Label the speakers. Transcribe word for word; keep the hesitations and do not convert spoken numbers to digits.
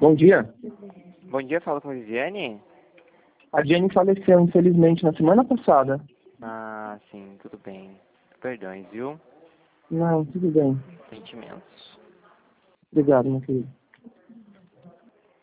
Speaker 1: Bom dia.
Speaker 2: Bom dia, fala com a Viviane?
Speaker 1: A Jenny faleceu, infelizmente, na semana passada.
Speaker 2: Ah, sim, tudo bem. Perdões, viu?
Speaker 1: Não, tudo bem.
Speaker 2: Sentimentos.
Speaker 1: Obrigado, meu querido.